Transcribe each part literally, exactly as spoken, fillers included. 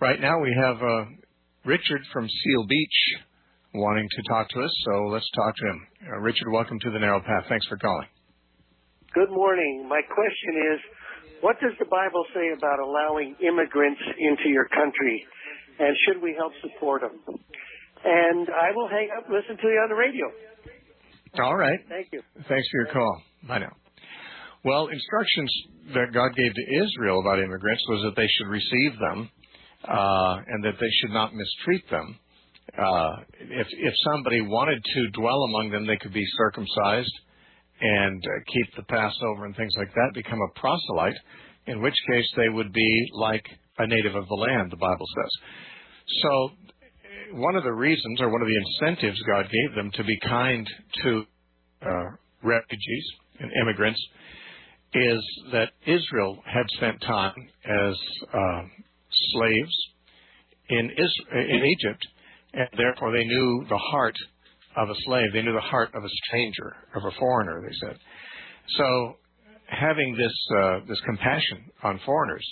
right now we have uh, Richard from Seal Beach wanting to talk to us, so let's talk to him. Uh, Richard, welcome to the Narrow Path. Thanks for calling. Good morning. My question is, what does the Bible say about allowing immigrants into your country, and should we help support them? And I will hang up and listen to you on the radio. All right. Thank you. Thanks for your call. Bye now. Well, instructions that God gave to Israel about immigrants was that they should receive them uh, and that they should not mistreat them. Uh, if, if somebody wanted to dwell among them, they could be circumcised and uh, keep the Passover and things like that, become a proselyte, in which case they would be like a native of the land, the Bible says. So one of the reasons or one of the incentives God gave them to be kind to uh, refugees and immigrants is that Israel had spent time as uh, slaves in, Is- in Egypt, and therefore they knew the heart of a slave. They knew the heart of a stranger, of a foreigner, they said. So having this uh, this compassion on foreigners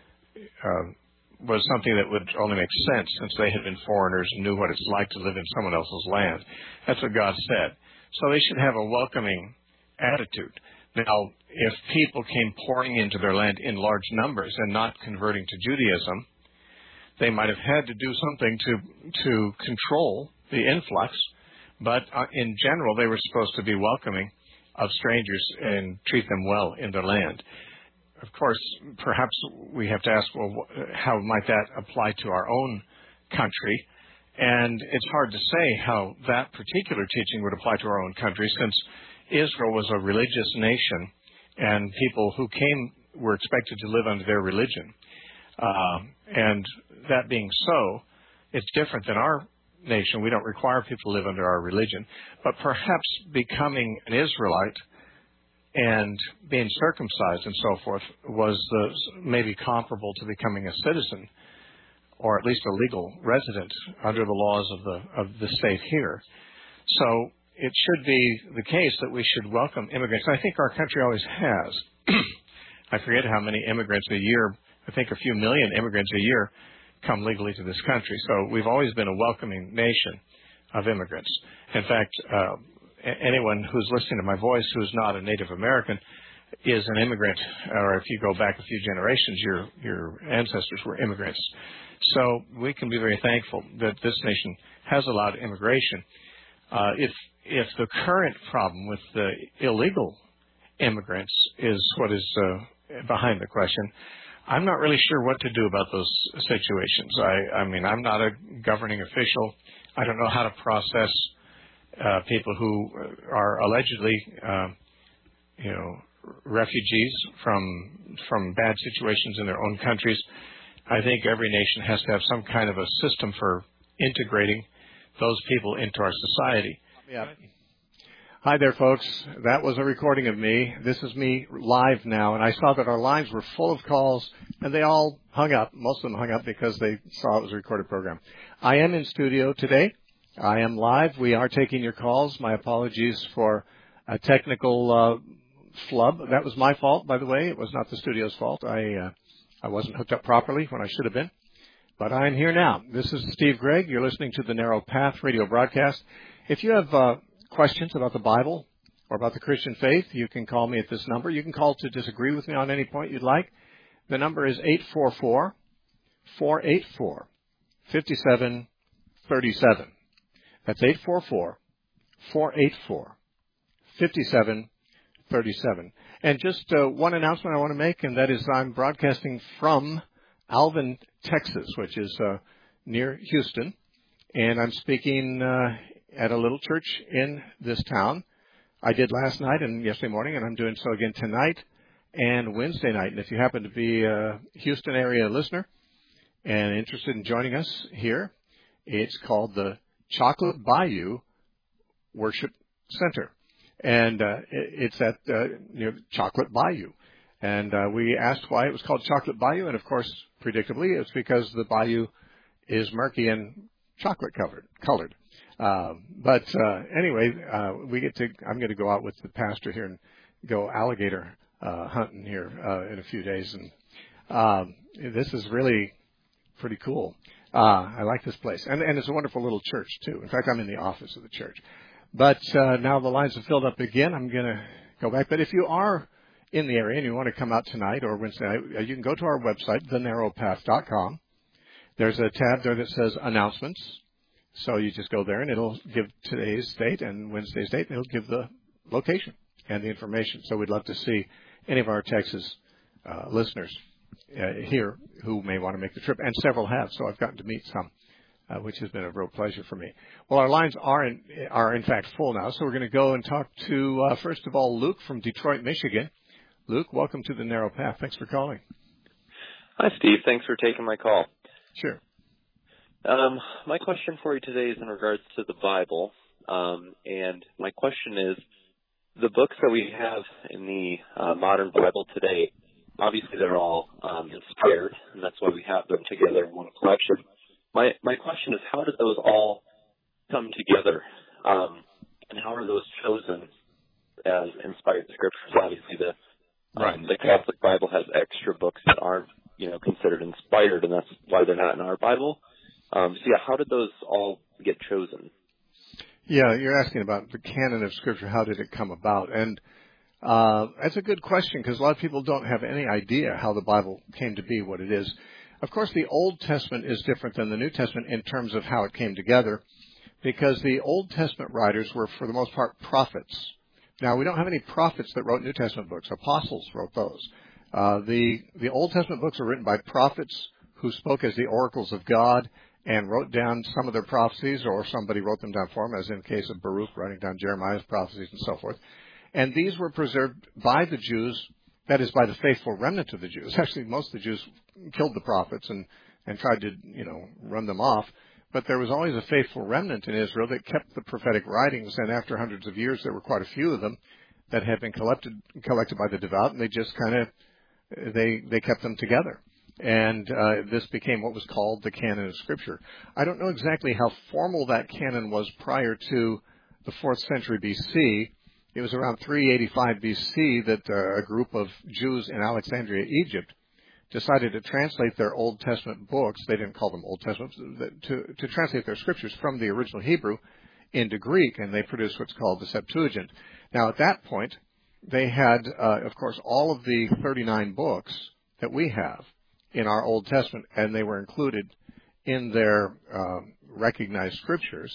uh, was something that would only make sense since they had been foreigners and knew what it's like to live in someone else's land. That's what God said. So they should have a welcoming attitude. Now, if people came pouring into their land in large numbers and not converting to Judaism, they might have had to do something to to control the influx. But uh, in general, they were supposed to be welcoming of strangers and treat them well in their land. Of course, perhaps we have to ask, well, how might that apply to our own country? And it's hard to say how that particular teaching would apply to our own country, since Israel was a religious nation, and people who came were expected to live under their religion. Uh, and that being so, it's different than our nation. We don't require people to live under our religion. But perhaps becoming an Israelite and being circumcised and so forth was the, maybe comparable to becoming a citizen, or at least a legal resident under the laws of the of the state here. So it should be the case that we should welcome immigrants. I think our country always has. I forget how many immigrants a year, I think a few million immigrants a year come legally to this country. So we've always been a welcoming nation of immigrants. In fact, uh, anyone who's listening to my voice who's not a Native American is an immigrant, or if you go back a few generations, your your ancestors were immigrants. So we can be very thankful that this nation has allowed immigration. Uh, if if the current problem with the illegal immigrants is what is uh, behind the question, I'm not really sure what to do about those situations. I, I mean, I'm not a governing official. I don't know how to process uh, people who are allegedly, uh, you know, refugees from from bad situations in their own countries. I think every nation has to have some kind of a system for integrating those people into our society. Yeah. Hi there, folks. That was a recording of me. This is me live now, and I saw that our lines were full of calls, and they all hung up. Most of them hung up because they saw it was a recorded program. I am in studio today. I am live. We are taking your calls. My apologies for a technical uh, flub. That was my fault, by the way. It was not the studio's fault. I uh, I wasn't hooked up properly when I should have been. But I'm here now. This is Steve Gregg. You're listening to the Narrow Path radio broadcast. If you have uh, questions about the Bible or about the Christian faith, you can call me at this number. You can call to disagree with me on any point you'd like. The number is eight four four, four eight four, five seven three seven. That's eight four four, four eight four, five seven three seven. And just uh, one announcement I want to make, and that is I'm broadcasting from Alvin, Texas, which is uh, near Houston. And I'm speaking uh, at a little church in this town. I did last night and yesterday morning, and I'm doing so again tonight and Wednesday night. And if you happen to be a Houston area listener and interested in joining us here, it's called the Chocolate Bayou Worship Center. And uh, it's at uh, near Chocolate Bayou. And uh, we asked why it was called Chocolate Bayou, and of course, predictably, it's because the bayou is murky and chocolate covered, colored. Um, but uh, anyway, uh, we get to. I'm going to go out with the pastor here and go alligator uh, hunting here uh, in a few days, and um, this is really pretty cool. Uh, I like this place. And, and it's a wonderful little church, too. In fact, I'm in the office of the church. But uh, now the lines have filled up again. I'm going to go back. But if you are in the area and you want to come out tonight or Wednesday night, you can go to our website, the narrow path dot com. There's a tab there that says Announcements. So you just go there, and it'll give today's date and Wednesday's date, and it'll give the location and the information. So we'd love to see any of our Texas uh, listeners uh, here who may want to make the trip, and several have, so I've gotten to meet some, uh, which has been a real pleasure for me. Well, our lines are in, are in fact full now, so we're going to go and talk to, uh, first of all, Luke from Detroit, Michigan. Luke, welcome to the Narrow Path. Thanks for calling. Hi, Steve. Thanks for taking my call. Sure. Um, my question for you today is in regards to the Bible, um, and my question is, the books that we have in the uh, modern Bible today, obviously they're all um, inspired, and that's why we have them together in one collection. My my question is, how did those all come together, um, and how are those chosen as inspired scriptures? Obviously, the um, right. the Catholic Bible has extra books that aren't, you know, considered inspired, and that's why they're not in our Bible. Um, so, yeah, how did those all get chosen? Yeah, you're asking about the canon of Scripture. How did it come about? And uh, that's a good question, because a lot of people don't have any idea how the Bible came to be what it is. Of course, the Old Testament is different than the New Testament in terms of how it came together, because the Old Testament writers were, for the most part, prophets. Now, we don't have any prophets that wrote New Testament books. Apostles wrote those. Uh, the, the Old Testament books are written by prophets who spoke as the oracles of God and wrote down some of their prophecies, or somebody wrote them down for them, as in the case of Baruch writing down Jeremiah's prophecies and so forth. And these were preserved by the Jews, that is, by the faithful remnant of the Jews. Actually, most of the Jews killed the prophets and, and tried to, you know, run them off. But there was always a faithful remnant in Israel that kept the prophetic writings, and after hundreds of years, there were quite a few of them that had been collected collected by the devout, and they just kind of, they they kept them together. And uh, this became what was called the canon of Scripture. I don't know exactly how formal that canon was prior to the fourth century B C. It was around three eighty-five B C that uh, a group of Jews in Alexandria, Egypt, decided to translate their Old Testament books. They didn't call them Old Testaments, to, to translate their scriptures from the original Hebrew into Greek, and they produced what's called the Septuagint. Now, at that point, they had, uh, of course, all of the thirty-nine books that we have in our Old Testament, and they were included in their uh, recognized scriptures.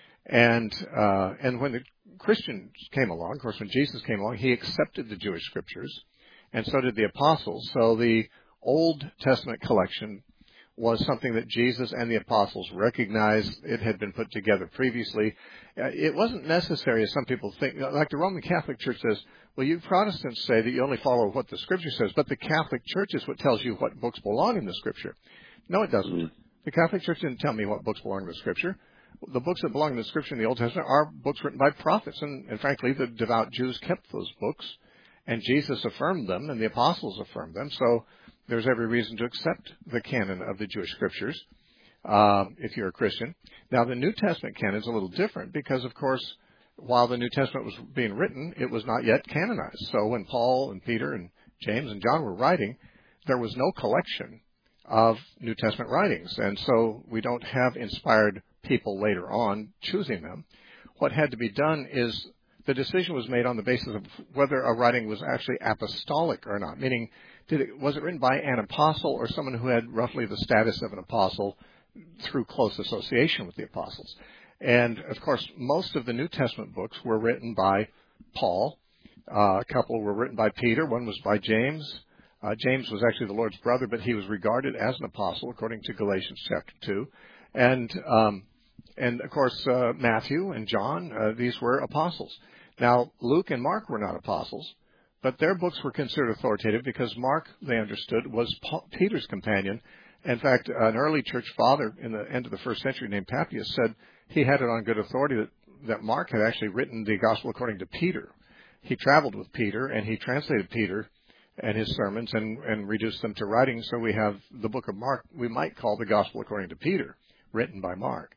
And uh, and when the Christians came along, of course, when Jesus came along, he accepted the Jewish scriptures, and so did the apostles. So the Old Testament collection was something that Jesus and the apostles recognized. It had been put together previously. Uh, it wasn't necessary, as some people think. Like the Roman Catholic Church says, well, you Protestants say that you only follow what the Scripture says, but the Catholic Church is what tells you what books belong in the Scripture. No, it doesn't. Mm. The Catholic Church didn't tell me what books belong in the Scripture. The books that belong in the Scripture in the Old Testament are books written by prophets, and, and frankly, the devout Jews kept those books, and Jesus affirmed them, and the apostles affirmed them, so there's every reason to accept the canon of the Jewish Scriptures uh, if you're a Christian. Now, the New Testament canon is a little different because, of course, while the New Testament was being written, it was not yet canonized. So when Paul and Peter and James and John were writing, there was no collection of New Testament writings. And so we don't have inspired people later on choosing them. What had to be done is the decision was made on the basis of whether a writing was actually apostolic or not, meaning did it, was it written by an apostle or someone who had roughly the status of an apostle through close association with the apostles. And, of course, most of the New Testament books were written by Paul. Uh, a couple were written by Peter. One was by James. Uh, James was actually the Lord's brother, but he was regarded as an apostle, according to Galatians chapter two. And, um, and of course, uh, Matthew and John, uh, these were apostles. Now, Luke and Mark were not apostles, but their books were considered authoritative because Mark, they understood, was Paul, Peter's companion. In fact, an early church father in the end of the first century named Papias said he had it on good authority that, that Mark had actually written the gospel according to Peter. He traveled with Peter, and he translated Peter and his sermons and, and reduced them to writing. So we have the book of Mark we might call the gospel according to Peter, written by Mark.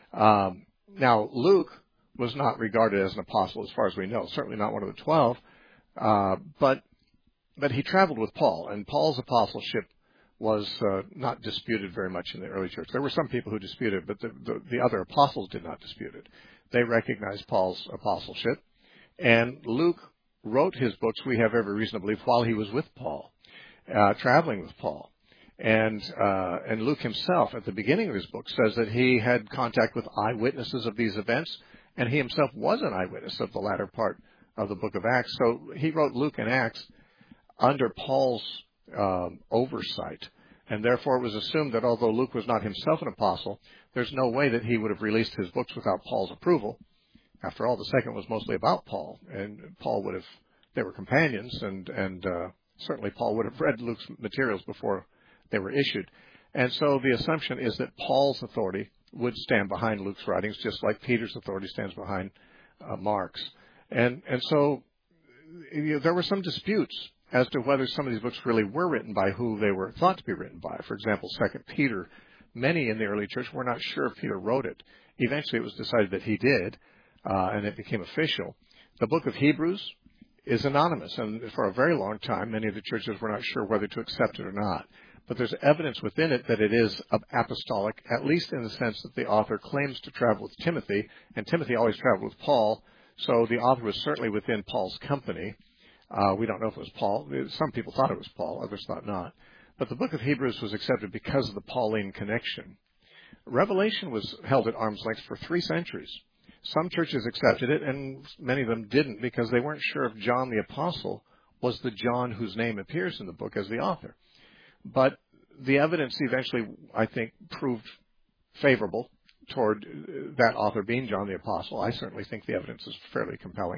Um, now, Luke was not regarded as an apostle as far as we know, certainly not one of the twelve, uh, but but he traveled with Paul, and Paul's apostleship was uh, not disputed very much in the early church. There were some people who disputed it, but the, the, the other apostles did not dispute it. They recognized Paul's apostleship. And Luke wrote his books, we have every reason to believe, while he was with Paul, uh, traveling with Paul. And uh, and Luke himself, at the beginning of his book, says that he had contact with eyewitnesses of these events, and he himself was an eyewitness of the latter part of the book of Acts. So he wrote Luke and Acts under Paul's um, oversight, and therefore it was assumed that although Luke was not himself an apostle, there's no way that he would have released his books without Paul's approval. After all, the second was mostly about Paul, and Paul would have, they were companions, and, and uh, certainly Paul would have read Luke's materials before they were issued. And so the assumption is that Paul's authority would stand behind Luke's writings, just like Peter's authority stands behind uh, Mark's. And and so you know, there were some disputes as to whether some of these books really were written by who they were thought to be written by. For example, Second Peter, many in the early church were not sure if Peter wrote it. Eventually it was decided that he did, uh, and it became official. The book of Hebrews is anonymous, and for a very long time, many of the churches were not sure whether to accept it or not. But there's evidence within it that it is apostolic, at least in the sense that the author claims to travel with Timothy, and Timothy always traveled with Paul, so the author was certainly within Paul's company. Uh, we don't know if it was Paul. Some people thought it was Paul, others thought not. But the book of Hebrews was accepted because of the Pauline connection. Revelation was held at arm's length for three centuries. Some churches accepted it, and many of them didn't, because they weren't sure if John the Apostle was the John whose name appears in the book as the author. But the evidence eventually, I think, proved favorable toward that author being John the Apostle. I certainly think the evidence is fairly compelling.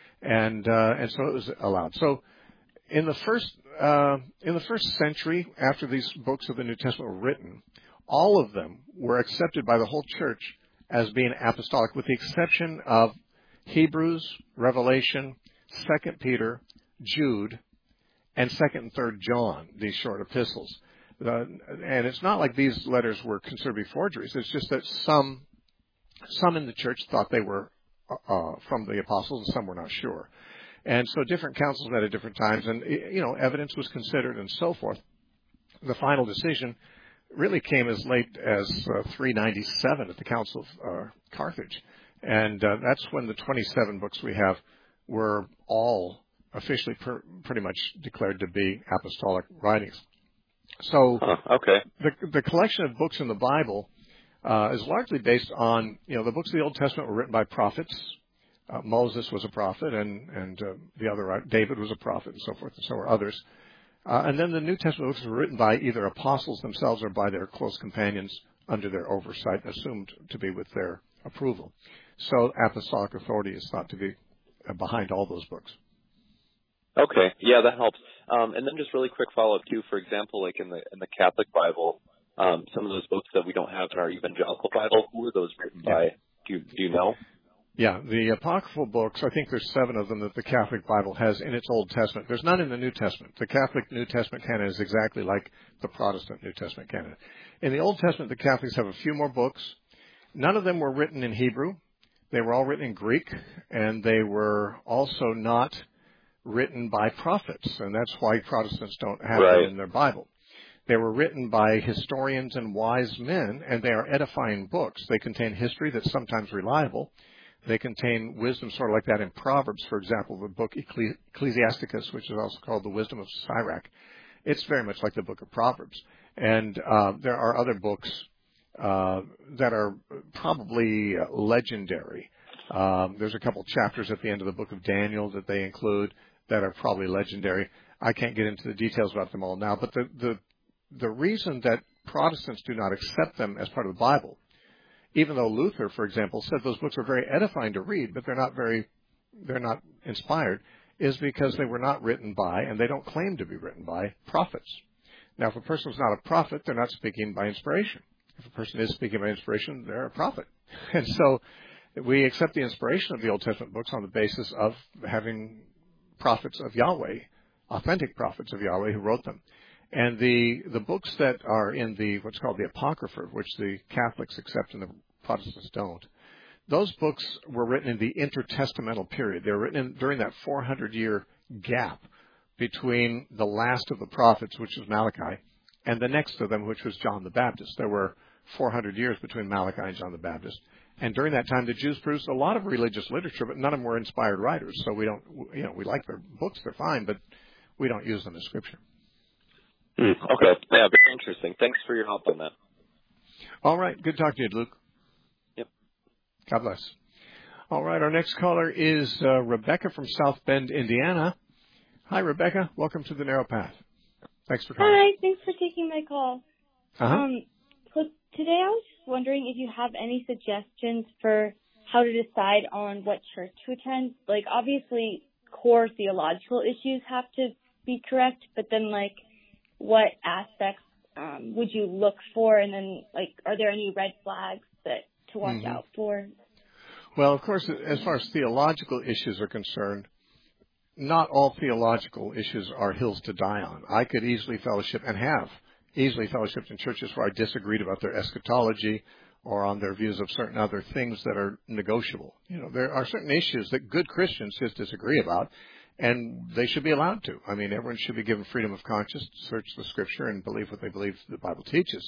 And uh, and so it was allowed. So in the first uh, in the first century, after these books of the New Testament were written, all of them were accepted by the whole church as being apostolic, with the exception of Hebrews, Revelation, Second Peter, Jude, and Second and Third John, these short epistles. Uh, and it's not like these letters were considered to be forgeries. It's just that some some in the church thought they were uh, from the apostles, and some were not sure. And so different councils met at different times, and you know, evidence was considered and so forth. The final decision really came as late as uh, three ninety-seven at the Council of uh, Carthage, and uh, that's when the twenty-seven books we have were all officially per, pretty much declared to be apostolic writings. So huh, okay. the, the collection of books in the Bible uh, is largely based on, you know, the books of the Old Testament were written by prophets. Uh, Moses was a prophet, and, and uh, the other, David was a prophet, and so forth, and so were others. Uh, and then the New Testament books were written by either apostles themselves or by their close companions under their oversight, assumed to be with their approval. So apostolic authority is thought to be uh, behind all those books. Okay, yeah, that helps. Um, and then just really quick follow-up too. For example, like in the in the Catholic Bible, um, some of those books that we don't have in our Evangelical Bible, who are those written by? Yeah. Do you, do you know? Yeah, the apocryphal books, I think there's seven of them that the Catholic Bible has in its Old Testament. There's none in the New Testament. The Catholic New Testament canon is exactly like the Protestant New Testament canon. In the Old Testament, the Catholics have a few more books. None of them were written in Hebrew. They were all written in Greek, and they were also not written by prophets, and that's why Protestants don't have right. them in their Bible. They were written by historians and wise men, and they are edifying books. They contain history that's sometimes reliable. They contain wisdom sort of like that in Proverbs, for example, the book Ecclesiasticus, which is also called the Wisdom of Sirach. It's very much like the book of Proverbs. And uh, there are other books uh, that are probably legendary. Um, there's a couple chapters at the end of the book of Daniel that they include that are probably legendary. I can't get into the details about them all now, but the, the, the reason that Protestants do not accept them as part of the Bible, even though Luther, for example, said those books are very edifying to read, but they're not very, they're not inspired, is because they were not written by, and they don't claim to be written by, prophets. Now, if a person is not a prophet, they're not speaking by inspiration. If a person is speaking by inspiration, they're a prophet. And so we accept the inspiration of the Old Testament books on the basis of having prophets of Yahweh, authentic prophets of Yahweh who wrote them. And the, the books that are in the, what's called the Apocrypha, which the Catholics accept and the Protestants don't, those books were written in the intertestamental period. They were written in, during that four hundred year gap between the last of the prophets, which was Malachi, and the next to them, which was John the Baptist. There were four hundred years between Malachi and John the Baptist. And during that time, the Jews produced a lot of religious literature, but none of them were inspired writers. So we don't, you know, we like their books, they're fine, but we don't use them as scripture. Mm, okay. Yeah, very interesting. Thanks for your help on that. All right. Good talking to you, Luke. Yep. God bless. All right. Our next caller is uh, Rebecca from South Bend, Indiana. Hi, Rebecca. Welcome to the Narrow Path. Thanks for calling. Hi. Thanks for taking my call. Uh-huh. Um, so today I was just wondering if you have any suggestions for how to decide on what church to attend. Like, obviously, core theological issues have to be correct, but then, like, what aspects um, would you look for? And then, like, are there any red flags that to watch Mm-hmm. out for? Well, of course, as far as theological issues are concerned, not all theological issues are hills to die on. I could easily fellowship and have easily fellowshipped in churches where I disagreed about their eschatology or on their views of certain other things that are negotiable. You know, there are certain issues that good Christians just disagree about, and they should be allowed to. I mean, everyone should be given freedom of conscience to search the Scripture and believe what they believe the Bible teaches.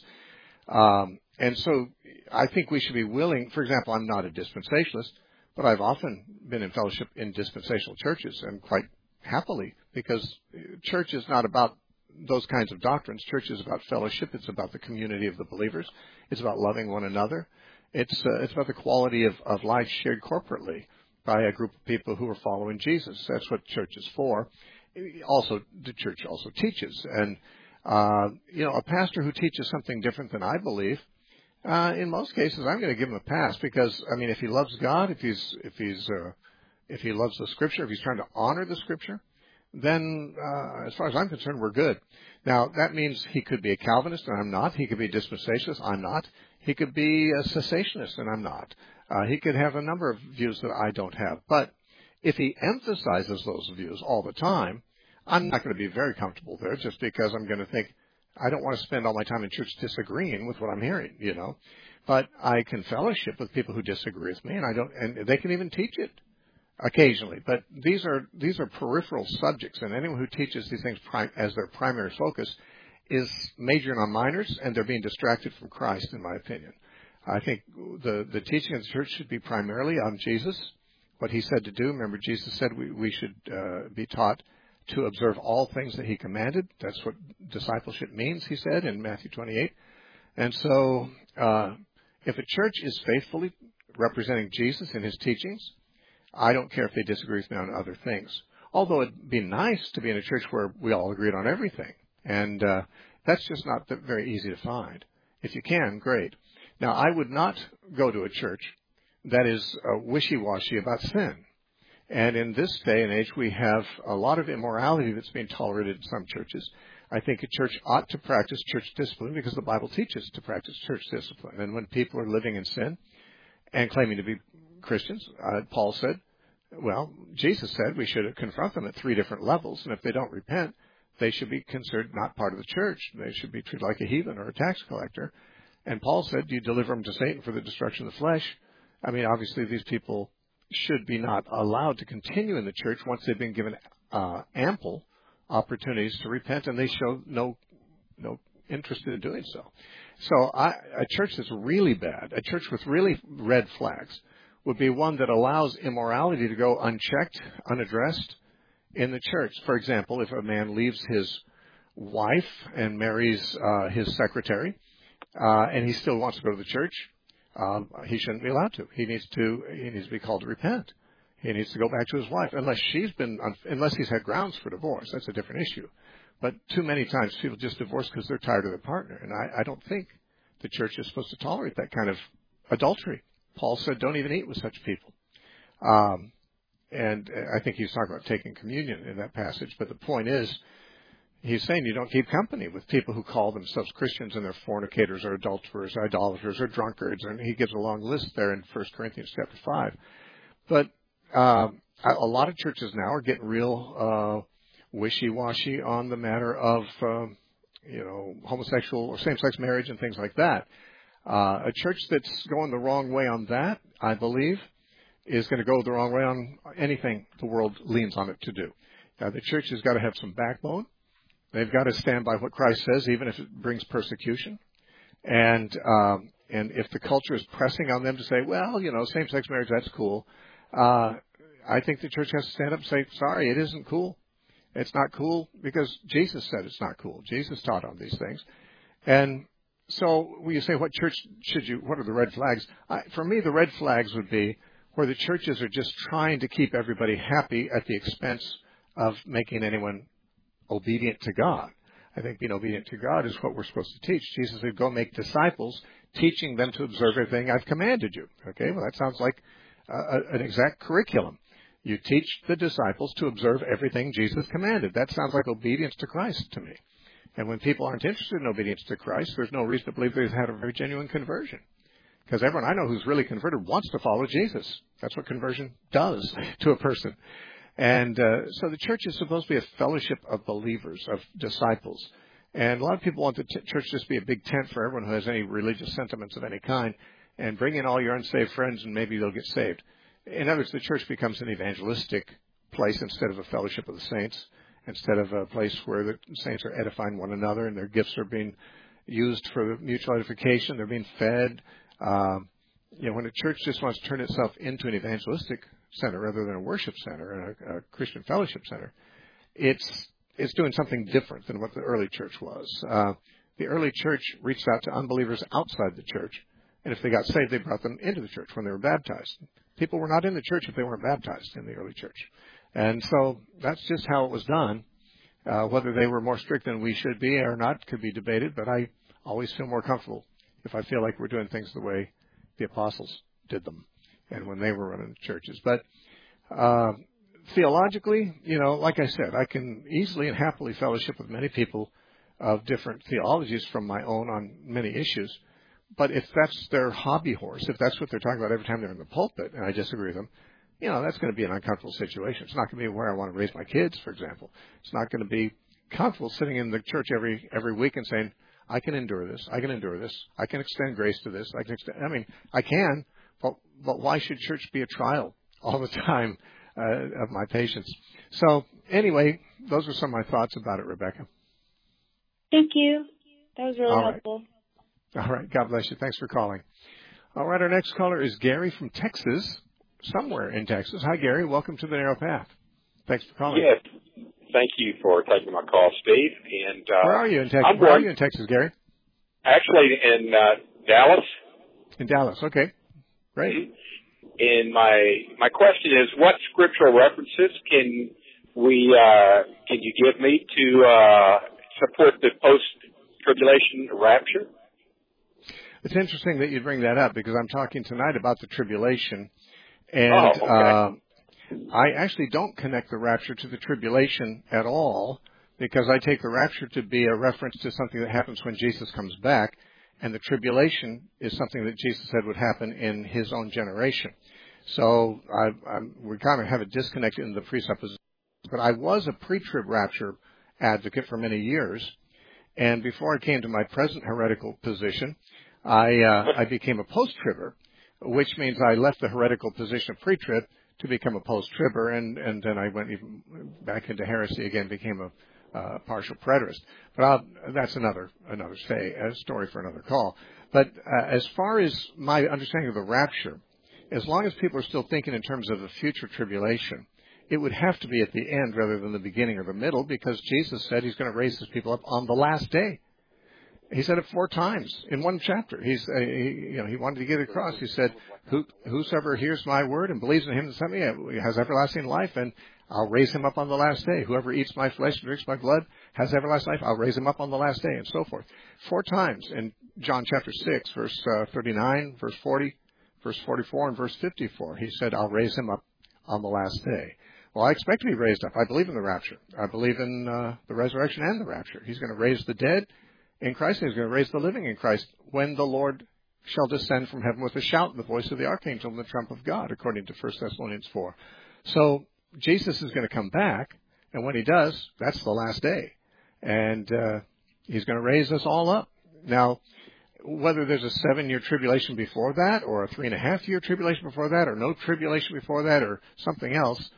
Um, and so I think we should be willing. For example, I'm not a dispensationalist, but I've often been in fellowship in dispensational churches, and quite happily, because church is not about those kinds of doctrines. Church is about fellowship. It's about the community of the believers. It's about loving one another. It's uh, it's about the quality of, of life shared corporately by a group of people who are following Jesus. That's what church is for. Also, the church also teaches. And, uh, you know, a pastor who teaches something different than I believe, uh, in most cases, I'm going to give him a pass because, I mean, if he loves God, if he's, if he's, uh, if he loves the Scripture, if he's trying to honor the Scripture, then, uh, as far as I'm concerned, we're good. Now, that means he could be a Calvinist, and I'm not. He could be a dispensationalist, I'm not. He could be a cessationist, and I'm not. Uh, he could have a number of views that I don't have. But if he emphasizes those views all the time, I'm not going to be very comfortable there just because I'm going to think, I don't want to spend all my time in church disagreeing with what I'm hearing, you know. But I can fellowship with people who disagree with me, and I don't, and they can even teach it occasionally. But these are these are peripheral subjects, and anyone who teaches these things prim- as their primary focus is majoring on minors, and they're being distracted from Christ, in my opinion. I think the, the teaching of the church should be primarily on Jesus, what he said to do. Remember, Jesus said we, we should uh, be taught to observe all things that he commanded. That's what discipleship means, he said in Matthew twenty-eight. And so uh, if a church is faithfully representing Jesus in his teachings, I don't care if they disagree with me on other things. Although it'd be nice to be in a church where we all agreed on everything. And uh, that's just not very easy to find. If you can, great. Now, I would not go to a church that is uh, wishy-washy about sin. And in this day and age, we have a lot of immorality that's being tolerated in some churches. I think a church ought to practice church discipline because the Bible teaches to practice church discipline. And when people are living in sin and claiming to be Christians, uh, Paul said, well, Jesus said we should confront them at three different levels. And if they don't repent, they should be considered not part of the church. They should be treated like a heathen or a tax collector. And Paul said, do you deliver them to Satan for the destruction of the flesh? I mean, obviously, these people should be not allowed to continue in the church once they've been given uh, ample opportunities to repent, and they show no no interest in doing so. So I, a church that's really bad, a church with really red flags, would be one that allows immorality to go unchecked, unaddressed in the church. For example, if a man leaves his wife and marries uh, his secretary, uh, and he still wants to go to the church, um, he shouldn't be allowed to. He needs to. He needs to be called to repent. He needs to go back to his wife, unless she's been, unless he's had grounds for divorce. That's a different issue. But too many times people just divorce because they're tired of their partner, and I, I don't think the church is supposed to tolerate that kind of adultery. Paul said, "Don't even eat with such people." Um, and I think he's talking about taking communion in that passage. But the point is, he's saying you don't keep company with people who call themselves Christians and they're fornicators or adulterers, idolaters or drunkards. And he gives a long list there in First Corinthians chapter five. But um, a lot of churches now are getting real uh, wishy-washy on the matter of, uh, you know, homosexual or same-sex marriage and things like that. Uh, a church that's going the wrong way on that, I believe, is going to go the wrong way on anything the world leans on it to do. Now, the church has got to have some backbone. They've got to stand by what Christ says, even if it brings persecution. And um, and if the culture is pressing on them to say, well, you know, same-sex marriage, that's cool, uh, I think the church has to stand up and say, sorry, it isn't cool. It's not cool because Jesus said it's not cool. Jesus taught on these things. And so when you say what church should you, what are the red flags? I, for me, the red flags would be where the churches are just trying to keep everybody happy at the expense of making anyone obedient to God. I think being obedient to God is what we're supposed to teach. Jesus said, go make disciples, teaching them to observe everything I've commanded you. Okay, well, that sounds like uh, an exact curriculum. You teach the disciples to observe everything Jesus commanded. That sounds like obedience to Christ to me. And when people aren't interested in obedience to Christ, there's no reason to believe they've had a very genuine conversion. Because everyone I know who's really converted wants to follow Jesus. That's what conversion does to a person. And uh, so the church is supposed to be a fellowship of believers, of disciples. And a lot of people want the t- church just to be a big tent for everyone who has any religious sentiments of any kind, and bring in all your unsaved friends and maybe they'll get saved. In other words, the church becomes an evangelistic place instead of a fellowship of the saints, instead of a place where the saints are edifying one another and their gifts are being used for mutual edification. They're being fed. Um, you know, when a church just wants to turn itself into an evangelistic center rather than a worship center and a, a Christian fellowship center, it's it's doing something different than what the early church was. Uh, the early church reached out to unbelievers outside the church, and if they got saved, they brought them into the church when they were baptized. People were not in the church if they weren't baptized in the early church. And so that's just how it was done. Uh, whether they were more strict than we should be or not could be debated, but I always feel more comfortable if I feel like we're doing things the way the apostles did them and when they were running churches. But uh, theologically, you know, like I said, I can easily and happily fellowship with many people of different theologies from my own on many issues. But if that's their hobby horse, if that's what they're talking about every time they're in the pulpit, and I disagree with them, you know, that's going to be an uncomfortable situation. It's not going to be where I want to raise my kids, for example. It's not going to be comfortable sitting in the church every every week and saying, I can endure this, I can endure this, I can extend grace to this, I can extend, I mean, I can, but, but why should church be a trial all the time uh, of my patience? So anyway, those are some of my thoughts about it, Rebecca. Thank you. That was really all right. helpful. All right. God bless you. Thanks for calling. All right. Our next caller is Gary from Texas, somewhere in Texas. Hi, Gary. Welcome to the Narrow Path. Thanks for calling. Yes. Thank you for taking my call, Steve. And uh, Where are you in Texas? I'm Where going, are you in Texas, Gary? Actually, in uh, Dallas. In Dallas. Okay. Great. Mm-hmm. And my my question is, what scriptural references can we uh, can you give me to uh, support the post-tribulation rapture? It's interesting that you bring that up because I'm talking tonight about the tribulation, and oh, okay. uh, I actually don't connect the rapture to the tribulation at all because I take the rapture to be a reference to something that happens when Jesus comes back, and the tribulation is something that Jesus said would happen in his own generation. So I, I'm, we kind of have a disconnect in the presupposition. But I was a pre-trib rapture advocate for many years, and before I came to my present heretical position, I, uh, I became a post-tribber, which means I left the heretical position of pre-trib to become a post-tribber, and, and then I went even back into heresy again, became a uh, partial preterist. But I'll, that's another another say, a story for another call. But uh, as far as my understanding of the rapture, as long as people are still thinking in terms of the future tribulation, it would have to be at the end rather than the beginning or the middle, because Jesus said he's going to raise his people up on the last day. He said it four times in one chapter. He's, uh, he, you know, he wanted to get it across. He said, Who, whosoever hears my word and believes in him that sent me has everlasting life, and I'll raise him up on the last day. Whoever eats my flesh and drinks my blood has everlasting life. I'll raise him up on the last day, and so forth. Four times in John chapter six, verse uh, thirty-nine, verse forty, verse forty-four, and verse fifty-four. He said, I'll raise him up on the last day. Well, I expect to be raised up. I believe in the rapture. I believe in uh, the resurrection and the rapture. He's going to raise the dead in Christ, and he's going to raise the living in Christ when the Lord shall descend from heaven with a shout and the voice of the archangel and the trump of God, according to First Thessalonians four. So Jesus is going to come back, and when he does, that's the last day. And uh, he's going to raise us all up. Now, whether there's a seven-year tribulation before that, or a three-and-a-half-year tribulation before that, or no tribulation before that, or something else,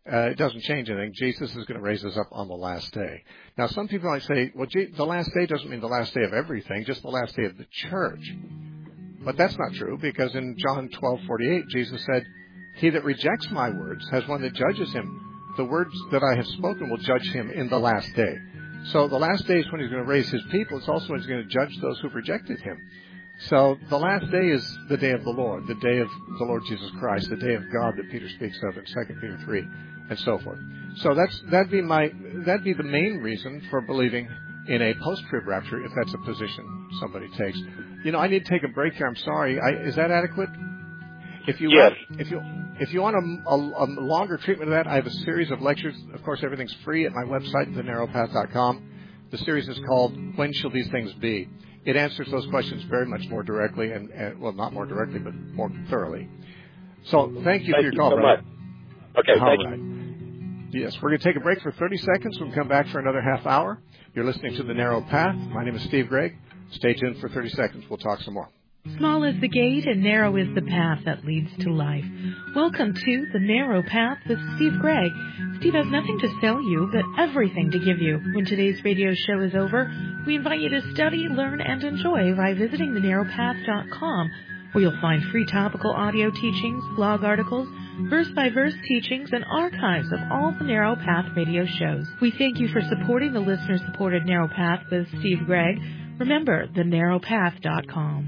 Uh, it doesn't change anything. Jesus is going to raise us up on the last day. Now, some people might say, well, gee, the last day doesn't mean the last day of everything, just the last day of the church. But that's not true, because in John twelve forty-eight, Jesus said, he that rejects my words has one that judges him. The words that I have spoken will judge him in the last day. So the last day is when he's going to raise his people. It's also when he's going to judge those who've rejected him. So the last day is the day of the Lord, the day of the Lord Jesus Christ, the day of God that Peter speaks of in Second Peter three, and so forth. So that's that'd be my that'd be the main reason for believing in a post-trib rapture, if that's a position somebody takes. You know, I need to take a break here. I'm sorry. I, is that adequate? If you yes. want, if you if you want a, a, a longer treatment of that, I have a series of lectures. Of course, everything's free at my website, the narrow path dot com. The series is called "When Shall These Things Be?" It answers those questions very much more directly, and, and well, not more directly, but more thoroughly. So, thank you thank for your you call, so brother. Much. Okay, All thank right. you. Yes, we're going to take a break for thirty seconds. We'll come back for another half hour. You're listening to The Narrow Path. My name is Steve Gregg. Stay tuned for thirty seconds. We'll talk some more. Small is the gate and narrow is the path that leads to life. Welcome to The Narrow Path with Steve Gregg. Steve has nothing to sell you, but everything to give you. When today's radio show is over, we invite you to study, learn, and enjoy by visiting the narrow path dot com, where you'll find free topical audio teachings, blog articles, verse-by-verse teachings, and archives of all the Narrow Path radio shows. We thank you for supporting the listener-supported Narrow Path with Steve Gregg. Remember, the narrow path dot com.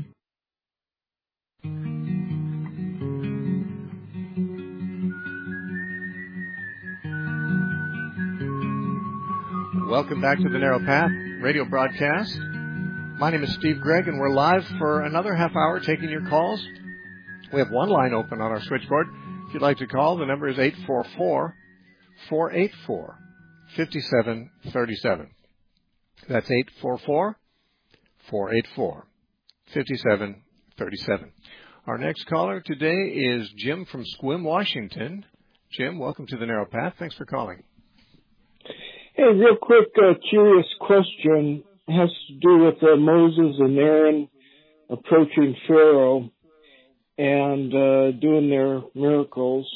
Welcome back to the Narrow Path radio broadcast. My name is Steve Gregg, and we're live for another half hour taking your calls. We have one line open on our switchboard. If you'd like to call, the number is eight four four, four eight four, five seven three seven. That's eight four four, four eight four, five seven three seven. Our next caller today is Jim from Sequim, Washington. Jim, welcome to the Narrow Path. Thanks for calling. Hey, real quick, uh, curious question. It has to do with uh, Moses and Aaron approaching Pharaoh and uh, doing their miracles.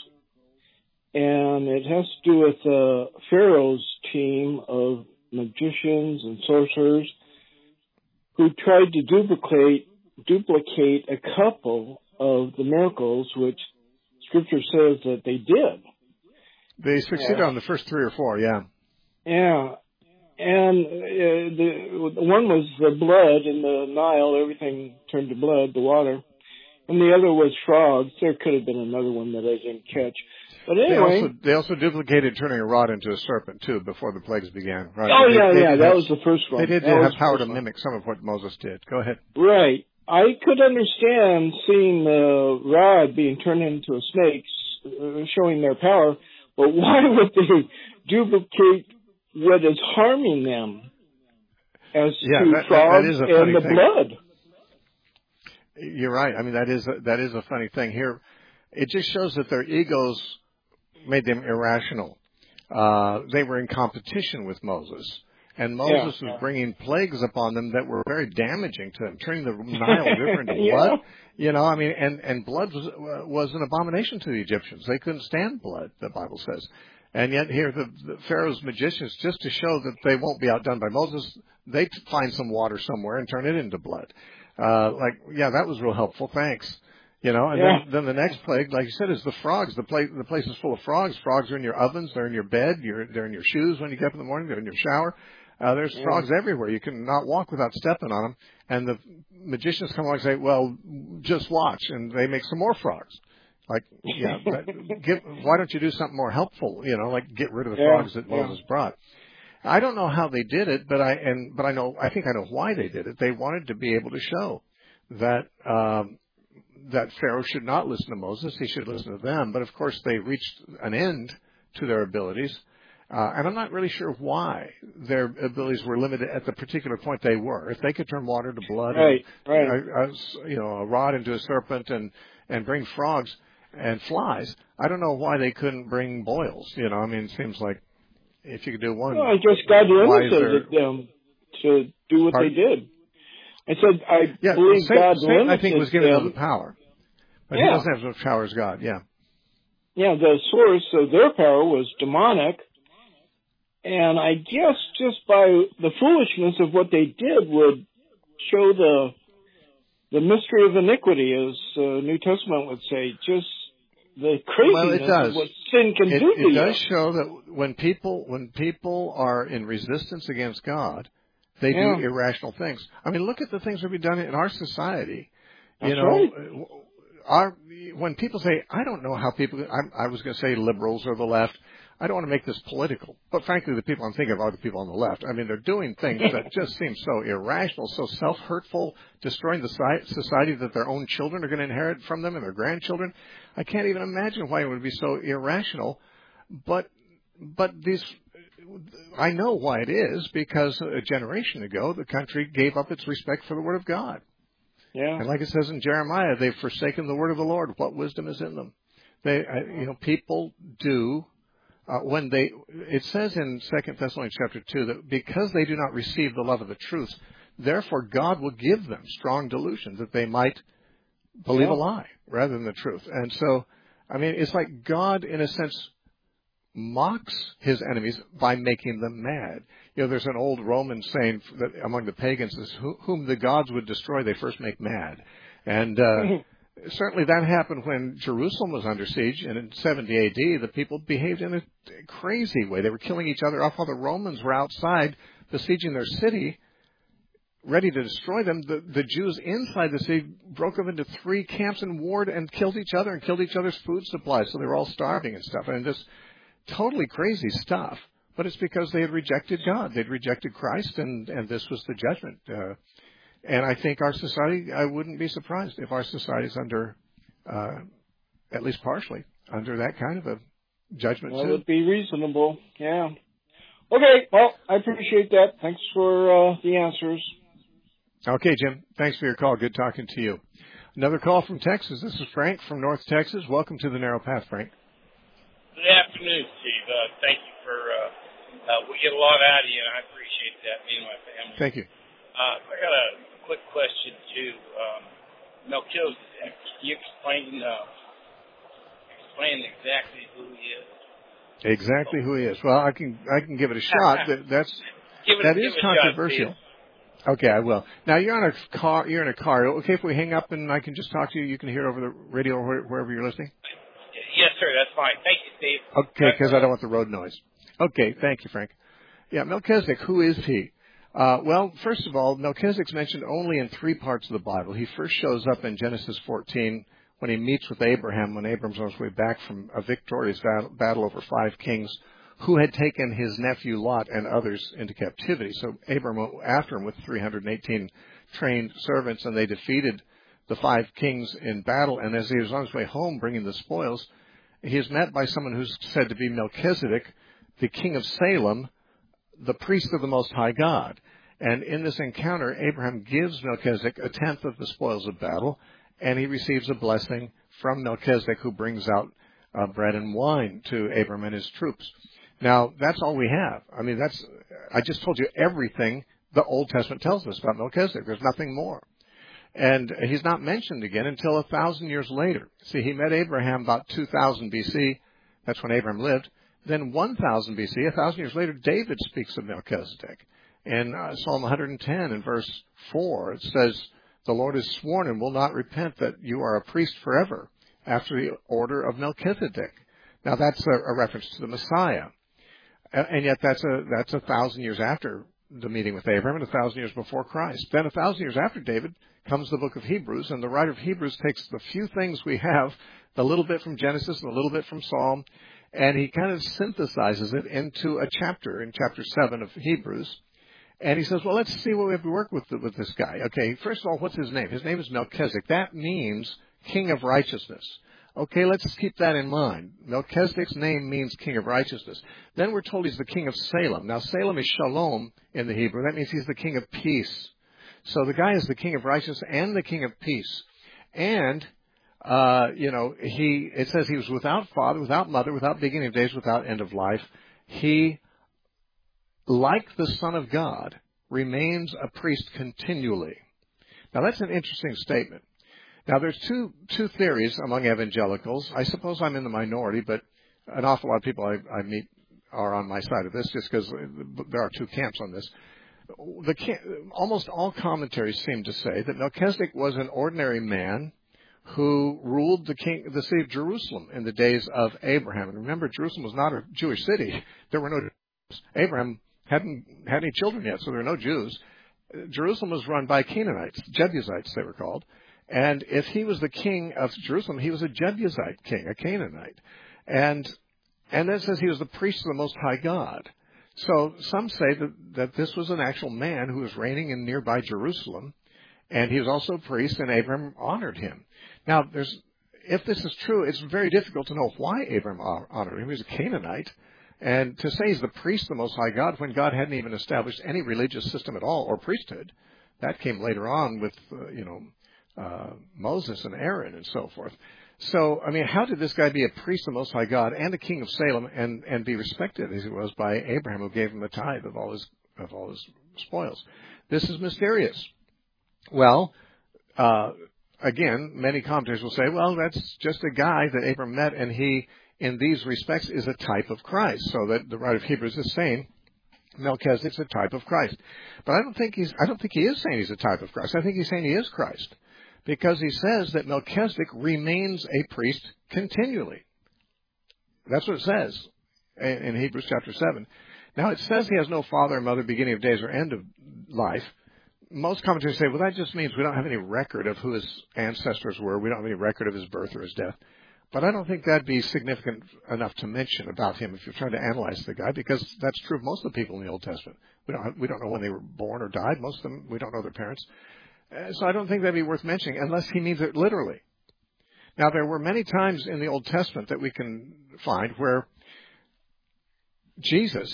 And it has to do with uh, Pharaoh's team of magicians and sorcerers who tried to duplicate duplicate a couple of the miracles, which Scripture says that they did. They succeeded yeah. on the first three or four, yeah. Yeah, and uh, the one was the blood in the Nile. Everything turned to blood, the water. And the other was frogs. There could have been another one that I didn't catch. But anyway. They also, they also duplicated turning a rod into a serpent, too, before the plagues began. Right? Oh, they, yeah, they yeah, that have, was the first one. They did, did have power to one. mimic some of what Moses did. Go ahead. Right. I could understand seeing the rod being turned into a snake, uh, showing their power, but why would they duplicate what is harming them as yeah, to that, frogs that is a and the thing. blood? You're right. I mean, that is a, that is a funny thing here. It just shows that their egos made them irrational. Uh, they were in competition with Moses, and Moses yeah. was bringing plagues upon them that were very damaging to them, turning the Nile River into yeah. blood. You know, I mean, and and blood was was an abomination to the Egyptians. They couldn't stand blood, the Bible says. And yet here, the, the Pharaoh's magicians, just to show that they won't be outdone by Moses, they find some water somewhere and turn it into blood. Uh, like, yeah, that was real helpful. Thanks. You know, and yeah. then, then the next plague, like you said, is the frogs. The place, the place is full of frogs. Frogs are in your ovens. They're in your bed. You're, they're in your shoes when you get up in the morning. They're in your shower. Uh, there's yeah. frogs everywhere. You can not walk without stepping on them. And the magicians come along and say, well, just watch. And they make some more frogs. Like, yeah, that, get, why don't you do something more helpful? You know, like get rid of the yeah, frogs that Moses yeah. brought. I don't know how they did it, but I and but I know I think I know why they did it. They wanted to be able to show that um, that Pharaoh should not listen to Moses; he should listen to them. But of course, they reached an end to their abilities, uh, and I'm not really sure why their abilities were limited at the particular point they were. If they could turn water to blood, right, and, right. A, a, you know, a rod into a serpent, and and bring frogs and flies, I don't know why they couldn't bring boils. You know, I mean, it seems like if you could do one. Well, I guess God limited them to do what Pardon? they did. I said, I yeah, believe Satan, God Satan, limited I think, was given them. them the power. But yeah. he doesn't have as much power as God, yeah. yeah, the source of their power was demonic. And I guess just by the foolishness of what they did would show the the mystery of iniquity, as uh, New Testament would say, just the craziness well, it does. of what sin can it, do to you. It you. does show that when people when people are in resistance against God, they yeah. do irrational things. I mean, look at the things that we've done in our society. That's you know, right. our when people say, I don't know how people. I, I was going to say liberals or the left. I don't want to make this political, but frankly, the people I'm thinking of are the people on the left. I mean, they're doing things that just seem so irrational, so self-hurtful, destroying the society that their own children are going to inherit from them and their grandchildren. I can't even imagine why it would be so irrational. But, but these, I know why it is, because a generation ago, the country gave up its respect for the Word of God. Yeah. And like it says in Jeremiah, they've forsaken the Word of the Lord. What wisdom is in them? They, you know, people do. Uh, when they, it says in Second Thessalonians chapter two that because they do not receive the love of the truth, therefore God will give them strong delusions that they might believe yeah. a lie rather than the truth. And so, I mean, it's like God, in a sense, mocks his enemies by making them mad. You know, there's an old Roman saying that among the pagans is, whom the gods would destroy, they first make mad. And uh certainly that happened when Jerusalem was under siege, and in seventy A D, the people behaved in a crazy way. They were killing each other off while the Romans were outside besieging their city, ready to destroy them. The, the Jews inside the city broke up into three camps and warred and killed each other and killed each other's food supplies, so they were all starving and stuff. And just totally crazy stuff. But it's because they had rejected God. They'd rejected Christ, and, and this was the judgment. Uh, And I think our society, I wouldn't be surprised if our society is under, uh, at least partially, under that kind of a judgment well, too. That would be reasonable, yeah. Okay, well, I appreciate that. Thanks for uh, the answers. Okay, Jim. Thanks for your call. Good talking to you. Another call from Texas. This is Frank from North Texas. Welcome to the Narrow Path, Frank. Good afternoon, Steve. Uh, thank you for, uh, uh, we get a lot out of you, and I appreciate that, me and my family. Thank you. Uh, I got a quick question too. Um, Melchizedek, can you explain, uh, explain exactly who he is? Exactly who he is. Well, I can I can give it a shot. That's give it, that give is it controversial. Shot, okay, I will. Now you're on a car. You're in a car. Okay, if we hang up and I can just talk to you, you can hear it over the radio or wherever you're listening. Yes, sir. That's fine. Thank you, Steve. Okay, because I don't want the road noise. Okay, thank you, Frank. Yeah, Melchizedek. Who is he? Uh, well, first of all, Melchizedek's mentioned only in three parts of the Bible. He first shows up in Genesis fourteen when he meets with Abraham, when Abram's on his way back from a victorious battle, battle over five kings who had taken his nephew Lot and others into captivity. So Abram went after him with three hundred eighteen trained servants, and they defeated the five kings in battle. And as he was on his way home bringing the spoils, he is met by someone who's said to be Melchizedek, the king of Salem, the priest of the Most High God. And in this encounter, Abraham gives Melchizedek a tenth of the spoils of battle, and he receives a blessing from Melchizedek, who brings out uh, bread and wine to Abraham and his troops. Now, that's all we have. I mean, that's, I just told you everything the Old Testament tells us about Melchizedek. There's nothing more. And he's not mentioned again until a thousand years later. See, he met Abraham about two thousand B C. That's when Abraham lived. Then one thousand B C, a thousand years later, David speaks of Melchizedek. In uh, Psalm one hundred ten, in verse four, it says, "The Lord has sworn and will not repent that you are a priest forever, after the order of Melchizedek." Now, that's a, a reference to the Messiah. And yet that's a, that's a thousand years after the meeting with Abraham and a thousand years before Christ. Then a thousand years after David comes the book of Hebrews, and the writer of Hebrews takes the few things we have, the little bit from Genesis and a little bit from Psalm, and he kind of synthesizes it into a chapter, in chapter seven of Hebrews. And he says, well, let's see what we have to work with with this guy. Okay, first of all, what's his name? His name is Melchizedek. That means king of righteousness. Okay, let's keep that in mind. Melchizedek's name means king of righteousness. Then we're told he's the king of Salem. Now, Salem is shalom in the Hebrew. That means he's the king of peace. So the guy is the king of righteousness and the king of peace. And, uh, you know, he, it says he was without father, without mother, without beginning of days, without end of life. He, like the Son of God, remains a priest continually. Now, that's an interesting statement. Now, there's two two theories among evangelicals. I suppose I'm in the minority, but an awful lot of people I, I meet are on my side of this, just because there are two camps on this. The almost all commentaries seem to say that Melchizedek was an ordinary man who ruled the king, the city of Jerusalem in the days of Abraham. And remember, Jerusalem was not a Jewish city. There were no Jews. Abraham hadn't had any children yet, so there were no Jews. Jerusalem was run by Canaanites, Jebusites they were called. And if he was the king of Jerusalem, he was a Jebusite king, a Canaanite. And and then it says he was the priest of the Most High God. So some say that, that this was an actual man who was reigning in nearby Jerusalem, and he was also a priest, and Abraham honored him. Now, there's, if this is true, it's very difficult to know why Abraham honored him. He was a Canaanite. And to say he's the priest of the Most High God when God hadn't even established any religious system at all, or priesthood, that came later on with, uh, you know, uh, Moses and Aaron and so forth. So, I mean, how did this guy be a priest of the Most High God and a king of Salem and, and be respected as he was by Abraham, who gave him a tithe of all his of all his spoils? This is mysterious. Well, uh, again, many commentators will say, well, that's just a guy that Abraham met, and he, in these respects, is a type of Christ. So that the writer of Hebrews is saying Melchizedek's a type of Christ. But I don't think he's I don't think he is saying he's a type of Christ. I think he's saying he is Christ, because he says that Melchizedek remains a priest continually. That's what it says in Hebrews chapter seven. Now, it says he has no father or mother, beginning of days or end of life. Most commentators say, well, that just means we don't have any record of who his ancestors were. We don't have any record of his birth or his death. But I don't think that'd be significant enough to mention about him if you're trying to analyze the guy, because that's true of most of the people in the Old Testament. We don't have, we don't know when they were born or died. Most of them, we don't know their parents. Uh, so I don't think that'd be worth mentioning unless he means it literally. Now, there were many times in the Old Testament that we can find where Jesus,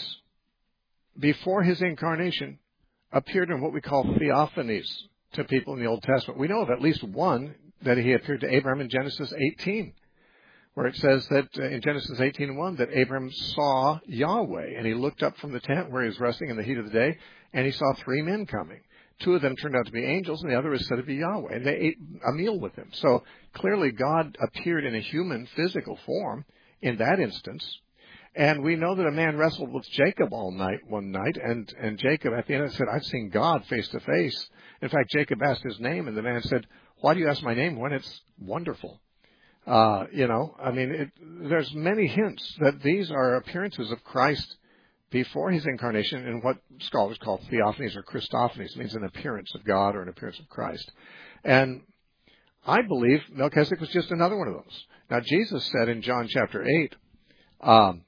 before his incarnation, appeared in what we call theophanies to people in the Old Testament. We know of at least one that he appeared to Abraham in Genesis eighteen, where it says that uh, in Genesis eighteen one that Abraham saw Yahweh, and he looked up from the tent where he was resting in the heat of the day, and he saw three men coming. Two of them turned out to be angels, and the other was said to be Yahweh, and they ate a meal with him. So clearly God appeared in a human physical form in that instance. And we know that a man wrestled with Jacob all night, one night, and, and Jacob at the end said, I've seen God face to face. In fact, Jacob asked his name, and the man said, why do you ask my name when it's wonderful? Uh, you know, I mean, it, there's many hints that these are appearances of Christ before his incarnation in what scholars call theophanies or Christophanies. It means an appearance of God or an appearance of Christ. And I believe Melchizedek was just another one of those. Now, Jesus said in John chapter eight, um,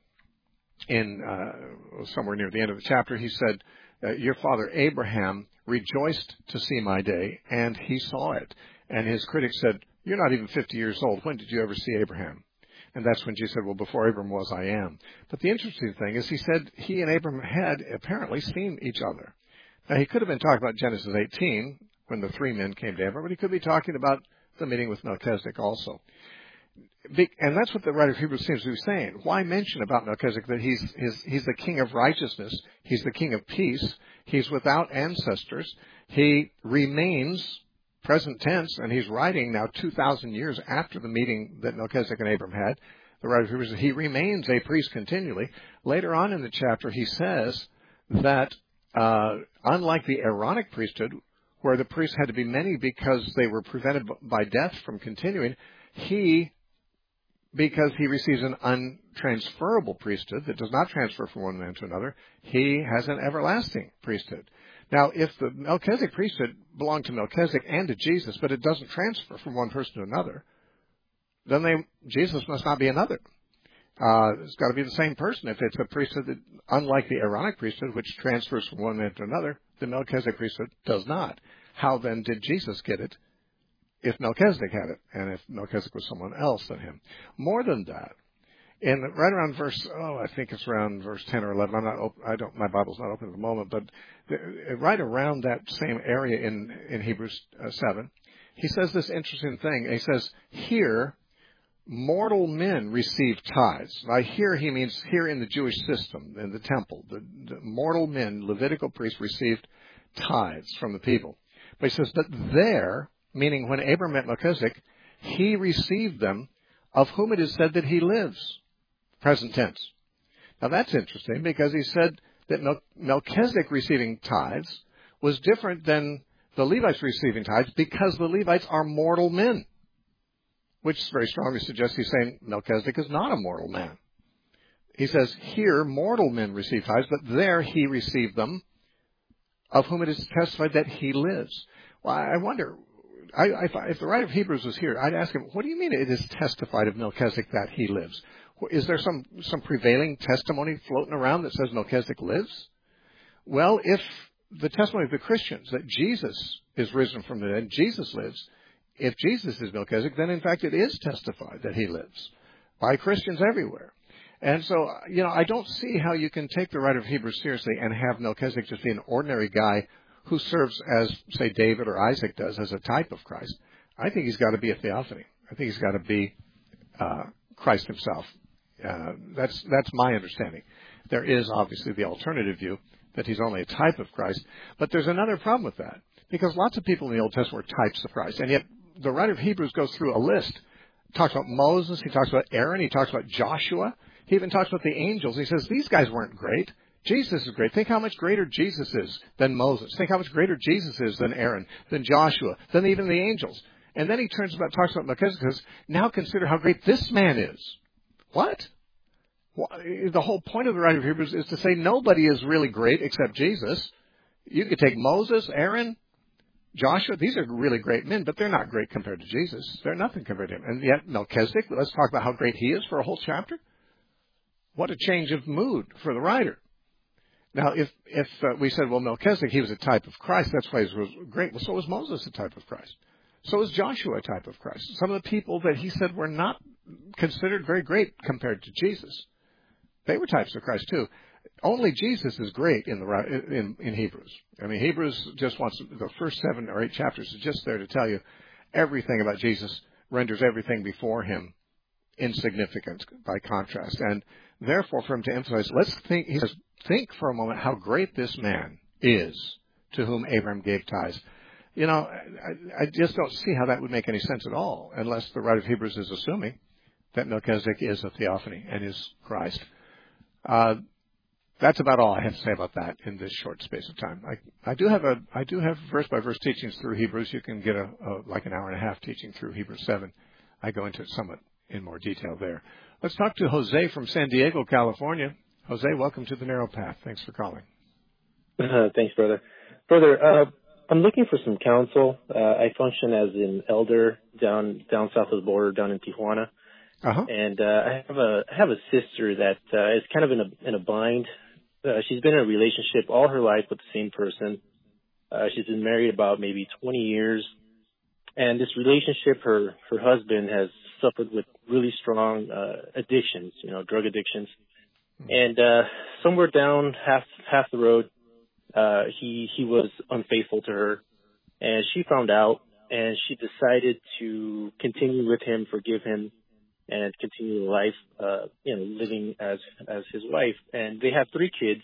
in uh, somewhere near the end of the chapter, he said, uh, your father Abraham rejoiced to see my day, and he saw it. And his critics said, you're not even fifty years old. When did you ever see Abraham? And that's when Jesus said, well, before Abraham was, I am. But the interesting thing is he said he and Abraham had apparently seen each other. Now, he could have been talking about Genesis eighteen, when the three men came to Abraham, but he could be talking about the meeting with Melchizedek also. And that's what the writer of Hebrews seems to be saying. Why mention about Melchizedek that he's, his, he's the king of righteousness, he's the king of peace, he's without ancestors, he remains present tense, and he's writing now two thousand years after the meeting that Melchizedek and Abraham had. The writer of Hebrews says he remains a priest continually. Later on in the chapter, he says that uh, unlike the Aaronic priesthood, where the priests had to be many because they were prevented by death from continuing, he, because he receives an untransferable priesthood that does not transfer from one man to another, he has an everlasting priesthood. Now, if the Melchizedek priesthood belonged to Melchizedek and to Jesus, but it doesn't transfer from one person to another, then they, Jesus must not be another. Uh, it's got to be the same person. If it's a priesthood that, unlike the Aaronic priesthood, which transfers from one man to another, the Melchizedek priesthood does not. How then did Jesus get it if Melchizedek had it, and if Melchizedek was someone else than him? More than that, in right around verse, oh, I think it's around verse ten or eleven. I'm not, op- I don't, my Bible's not open at the moment, but the, right around that same area in in Hebrews uh, seven, he says this interesting thing. He says, "Here, mortal men receive tithes." By here, he means here in the Jewish system, in the temple, the, the mortal men, Levitical priests, received tithes from the people. But he says, "But there, meaning when Abram met Melchizedek, he received them, of whom it is said that he lives. Present tense. Now that's interesting because he said that Mel- Melchizedek receiving tithes was different than the Levites receiving tithes because the Levites are mortal men, which very strongly suggests he's saying Melchizedek is not a mortal man. He says here mortal men receive tithes, but there he received them, of whom it is testified that he lives. Well, I wonder, I, I, if the writer of Hebrews was here, I'd ask him, what do you mean it is testified of Melchizedek that he lives? Is there some, some prevailing testimony floating around that says Melchizedek lives? Well, if the testimony of the Christians that Jesus is risen from the dead, Jesus lives, if Jesus is Melchizedek, then in fact it is testified that he lives by Christians everywhere. And so, you know, I don't see how you can take the writer of Hebrews seriously and have Melchizedek just be an ordinary guy who serves as, say, David or Isaac does as a type of Christ. I think he's got to be a theophany. I think he's got to be uh, Christ himself. Uh, that's that's my understanding. There is obviously the alternative view that he's only a type of Christ, but there's another problem with that because lots of people in the Old Testament were types of Christ, and yet the writer of Hebrews goes through a list. He talks about Moses, he talks about Aaron, he talks about Joshua, he even talks about the angels. He says these guys weren't great. Jesus is great. Think how much greater Jesus is than Moses. Think how much greater Jesus is than Aaron, than Joshua, than even the angels. And then he turns about talks about Melchizedek. Says, now consider how great this man is. What? Well, the whole point of the writer of Hebrews is to say nobody is really great except Jesus. You could take Moses, Aaron, Joshua. These are really great men, but they're not great compared to Jesus. They're nothing compared to him. And yet Melchizedek, let's talk about how great he is for a whole chapter. What a change of mood for the writer. Now, if if uh, we said, well, Melchizedek, he was a type of Christ, that's why he was great. Well, so was Moses a type of Christ. So was Joshua a type of Christ. Some of the people that he said were not considered very great compared to Jesus, they were types of Christ too. Only Jesus is great in the in, in Hebrews. I mean, Hebrews just wants the first seven or eight chapters is just there to tell you everything about Jesus renders everything before him insignificant by contrast. And therefore, for him to emphasize, let's think, he says, think for a moment how great this man is to whom Abraham gave tithes. You know, I, I just don't see how that would make any sense at all, unless the writer of Hebrews is assuming that Melchizedek is a theophany and is Christ. Uh, that's about all I have to say about that in this short space of time. I, I do have a I do have verse by verse teachings through Hebrews. You can get a, a like an hour and a half teaching through Hebrews seven. I go into it somewhat in more detail there. Let's talk to Jose from San Diego, California. Jose, welcome to the Narrow Path. Thanks for calling. Uh, thanks, brother. Brother, uh, I'm looking for some counsel. Uh, I function as an elder down down south of the border, down in Tijuana. Uh-huh. And uh, I have a I have a sister that uh, is kind of in a in a bind. Uh, she's been in a relationship all her life with the same person. Uh, she's been married about maybe twenty years, and this relationship, her her husband has suffered with really strong uh, addictions, you know, drug addictions. Mm-hmm. And uh, somewhere down half half the road, uh, he he was unfaithful to her, and she found out, and she decided to continue with him, forgive him, and continue life, uh, you know, living as as his wife. And they have three kids.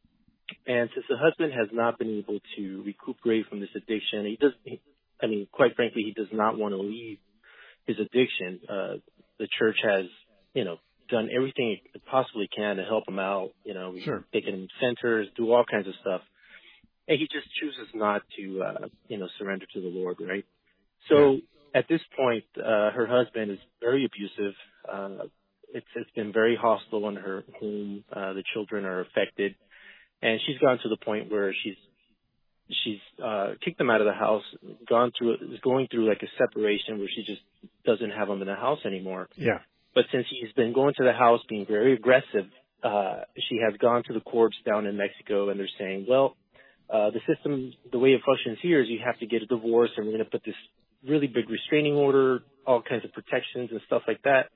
And since the husband has not been able to recuperate from this addiction, he does. He, I mean, quite frankly, he does not want to leave his addiction. Uh, the church has, you know, done everything it possibly can to help him out. You know, sure. taken him centers, do all kinds of stuff, and he just chooses not to, uh, you know, surrender to the Lord, right? So. Yeah. At this point, uh, her husband is very abusive. Uh, it's, it's been very hostile in her home. Uh, the children are affected, and she's gone to the point where she's she's uh, kicked them out of the house, gone through is going through like a separation where she just doesn't have him in the house anymore. Yeah. But since he's been going to the house, being very aggressive, uh, she has gone to the courts down in Mexico, and they're saying, well, uh, the system, the way it functions here is you have to get a divorce, and we're going to put this really big restraining order, all kinds of protections and stuff like that.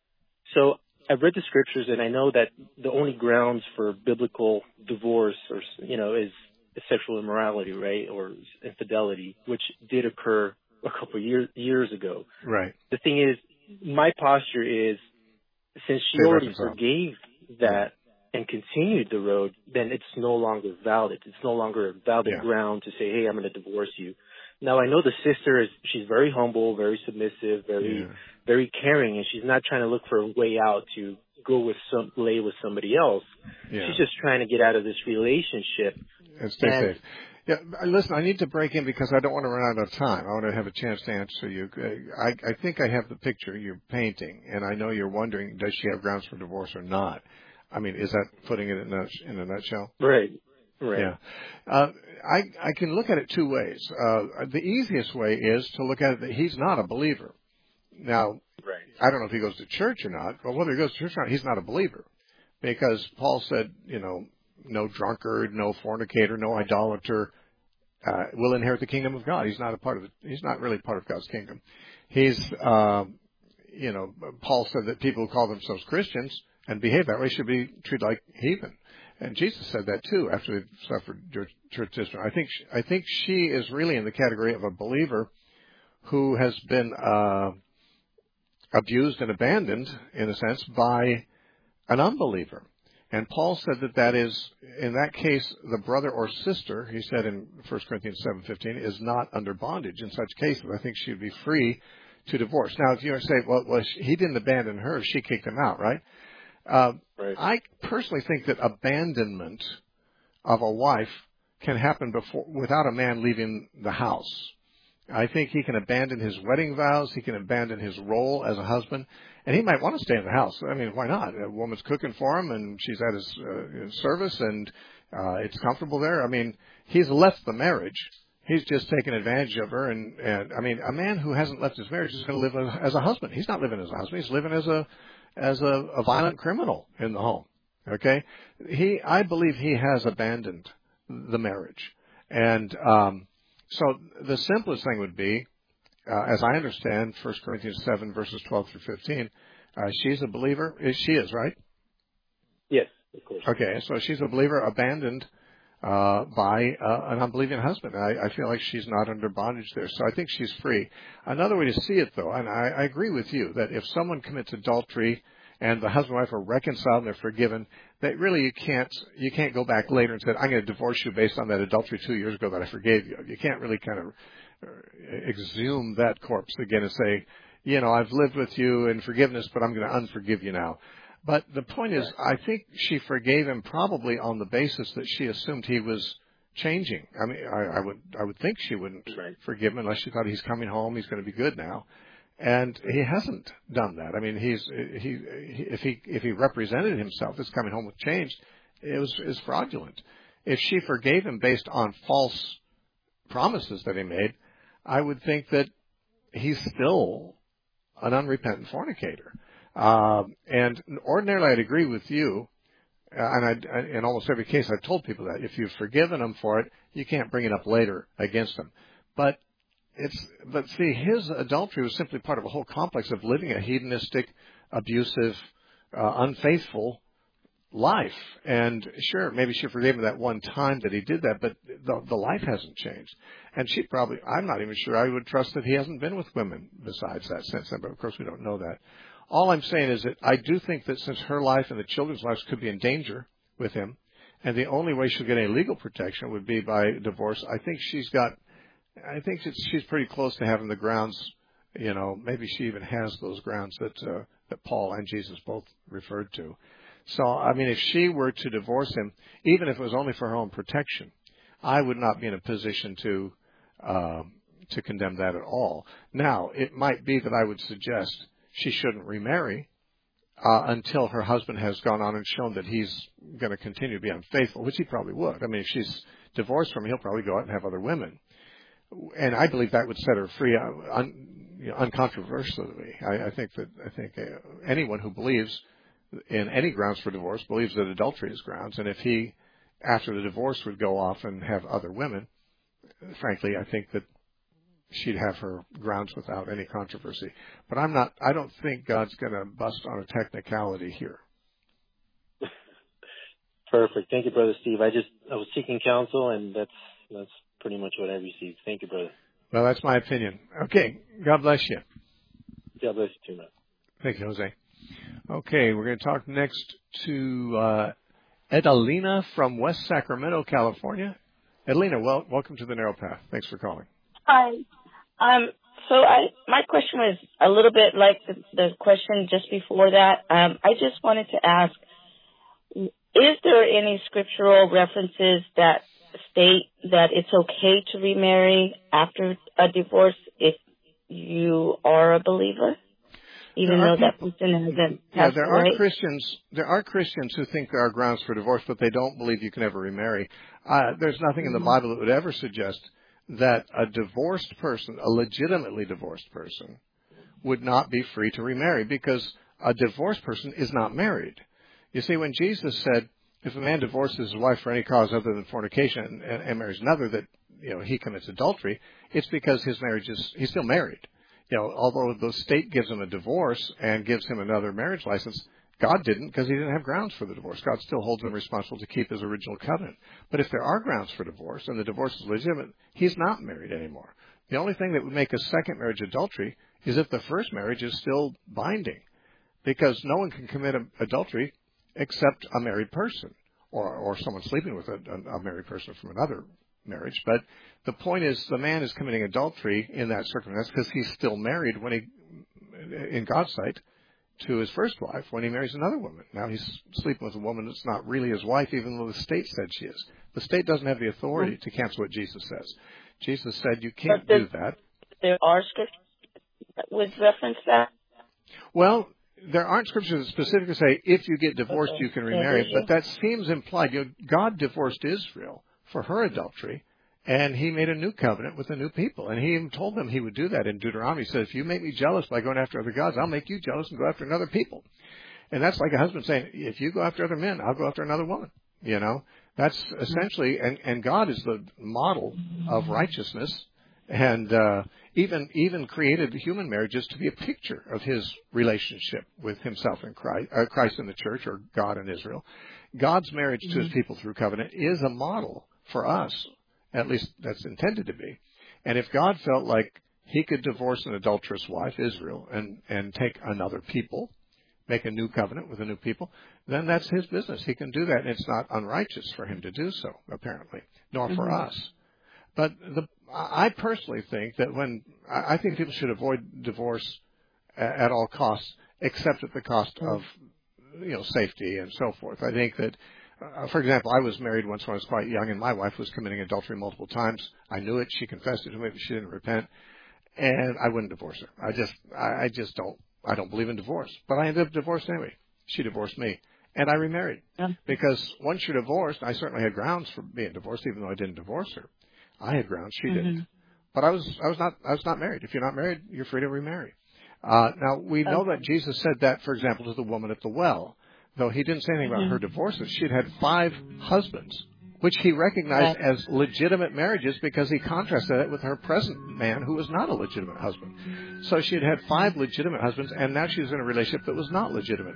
So I've read the scriptures, and I know that the only grounds for biblical divorce, or you know, is, is sexual immorality, right, or infidelity, which did occur a couple of years years ago. Right. The thing is, my posture is, since she Stay already forgave that yeah. and continued the road, then it's no longer valid. It's no longer a valid yeah. ground to say, hey, I'm going to divorce you. Now, I know the sister is, she's very humble, very submissive, very, yeah. very caring, and she's not trying to look for a way out to go with some, lay with somebody else. Yeah. She's just trying to get out of this relationship. And stay and, safe. Yeah, listen, I need to break in because I don't want to run out of time. I want to have a chance to answer you. I, I think I have the picture you're painting, and I know you're wondering, does she have grounds for divorce or not? I mean, is that putting it in a, in a nutshell? Right. Right. Yeah. Uh, I, I can look at it two ways. Uh, the easiest way is to look at it that he's not a believer. Now, right. I don't know if he goes to church or not, but whether he goes to church or not, he's not a believer. Because Paul said, you know, no drunkard, no fornicator, no idolater uh, will inherit the kingdom of God. He's not a part of it. He's not really part of God's kingdom. He's, uh, you know, Paul said that people who call themselves Christians and behave that way should be treated like heathen. And Jesus said that too after they suffered church discipline. I think she, I think she is really in the category of a believer who has been uh, abused and abandoned, in a sense, by an unbeliever. And Paul said that that is, in that case, the brother or sister, he said in First Corinthians seven fifteen, is not under bondage. In such cases, I think she would be free to divorce. Now, if you say, well, well he didn't abandon her, she kicked him out, right? Uh, right. I personally think that abandonment of a wife can happen before, without a man leaving the house. I think he can abandon his wedding vows. He can abandon his role as a husband. And he might want to stay in the house. I mean, why not? A woman's cooking for him, and she's at his, uh, his service, and uh, it's comfortable there. I mean, he's left the marriage. He's just taken advantage of her. And, and I mean, a man who hasn't left his marriage is going to live as a husband. He's not living as a husband. He's living as a as a, a violent criminal in the home. Okay? He, I believe he has abandoned the marriage. And um, so the simplest thing would be, Uh, as I understand, First Corinthians seven, verses twelve through fifteen, uh, she's a believer. She is, right? Yes, of course. Okay, so she's a believer abandoned uh, by uh, an unbelieving husband. I, I feel like she's not under bondage there, so I think she's free. Another way to see it, though, and I, I agree with you, that if someone commits adultery and the husband and wife are reconciled and they're forgiven, that really you can't you can't go back later and say, I'm going to divorce you based on that adultery two years ago that I forgave you. You can't really kind of exhume that corpse again and say, you know, I've lived with you in forgiveness, but I'm going to unforgive you now. But the point is, I think she forgave him probably on the basis that she assumed he was changing. I mean, I, I would I would think she wouldn't right. forgive him unless she thought he's coming home, he's going to be good now. And he hasn't done that. I mean, he's he, he if he if he represented himself as coming home with change, it was is fraudulent. If she forgave him based on false promises that he made, I would think that he's still an unrepentant fornicator. Um, and ordinarily, I'd agree with you. Uh, and I, in almost every case, I've told people that if you've forgiven them for it, you can't bring it up later against them. But it's, but see, his adultery was simply part of a whole complex of living a hedonistic, abusive, uh, unfaithful life. And sure, maybe she forgave him that one time that he did that, but the, the life hasn't changed. And she probably, I'm not even sure I would trust that he hasn't been with women besides that since then, but of course we don't know that. All I'm saying is that I do think that since her life and the children's lives could be in danger with him, and the only way she'll get any legal protection would be by divorce, I think she's got, I think it's, she's pretty close to having the grounds, you know, maybe she even has those grounds that, uh, that Paul and Jesus both referred to. So, I mean, if she were to divorce him, even if it was only for her own protection, I would not be in a position to um, to condemn that at all. Now, it might be that I would suggest she shouldn't remarry uh, until her husband has gone on and shown that he's going to continue to be unfaithful, which he probably would. I mean, if she's divorced from him, he'll probably go out and have other women. And I believe that would set her free uh, un, you know, uncontroversially. I, I think that I think uh, anyone who believes in any grounds for divorce believes that adultery is grounds. And if he, after the divorce, would go off and have other women, frankly, I think that she'd have her grounds without any controversy. But I'm not, I don't think God's going to bust on a technicality here. Perfect. Thank you, Brother Steve. I just, I was seeking counsel, and that's, that's pretty much what I received. Thank you, brother. Well, that's my opinion. Okay. God bless you. God bless you too, man. Thank you, Jose. Okay, we're going to talk next to uh, Edalina from West Sacramento, California. Edalina, well, welcome to the Narrow Path. Thanks for calling. Hi. Um, so I, my question was a little bit like the, the question just before that. Um, I just wanted to ask, is there any scriptural references that state that it's okay to remarry after a divorce if you are a believer, even though that person hasn't Yeah, passed there away? are Christians. There are Christians who think there are grounds for divorce, but they don't believe you can ever remarry. Uh, there's nothing in the Bible that would ever suggest that a divorced person, a legitimately divorced person, would not be free to remarry, because a divorced person is not married. You see, when Jesus said, if a man divorces his wife for any cause other than fornication and, and marries another, that, you know, he commits adultery, it's because his marriage is, he's still married. You know, although the state gives him a divorce and gives him another marriage license, God didn't, because he didn't have grounds for the divorce. God still holds him responsible to keep his original covenant. But if there are grounds for divorce and the divorce is legitimate, he's not married anymore. The only thing that would make a second marriage adultery is if the first marriage is still binding, because no one can commit adultery except a married person, or, or someone sleeping with a, a married person from another marriage. But the point is, the man is committing adultery in that circumstance because he's still married when he, in God's sight, to his first wife when he marries another woman. Now he's sleeping with a woman that's not really his wife, even though the state said she is. The state doesn't have the authority to cancel what Jesus says. Jesus said you can't do that. There are scriptures that would reference that? Well, there aren't scriptures that specifically say if you get divorced, Okay. you can remarry, but that seems implied. You know, God divorced Israel for her adultery, and he made a new covenant with the new people. And he even told them he would do that in Deuteronomy. He said, if you make me jealous by going after other gods, I'll make you jealous and go after another people. And that's like a husband saying, if you go after other men, I'll go after another woman. You know, that's essentially, and, and God is the model of righteousness, and uh, even even created human marriages to be a picture of his relationship with himself and Christ, uh, Christ and the church, or God and Israel. God's marriage to his people through covenant is a model for us. At least that's intended to be. And if God felt like he could divorce an adulterous wife, Israel, and, and take another people, make a new covenant with a new people, then that's his business. He can do that, and it's not unrighteous for him to do so, apparently, nor for Mm-hmm. us. But the, I personally think that when, I think people should avoid divorce at, at all costs, except at the cost of, you know, safety and so forth. I think that, Uh, for example, I was married once when I was quite young, and my wife was committing adultery multiple times. I knew it. She confessed it to me, but she didn't repent, and I wouldn't divorce her. I just, I, I just don't, I don't believe in divorce. But I ended up divorced anyway. She divorced me, and I remarried Yeah. because once you're divorced, I certainly had grounds for being divorced, even though I didn't divorce her. I had grounds; she Mm-hmm. didn't. But I was, I was not, I was not married. If you're not married, you're free to remarry. Uh, now we know Okay. that Jesus said that, for example, to the woman at the well. Though he didn't say anything about Mm-hmm. her divorces, she'd had five husbands, which he recognized Right. as legitimate marriages because he contrasted it with her present man, who was not a legitimate husband. So she had had five legitimate husbands, and now she was in a relationship that was not legitimate.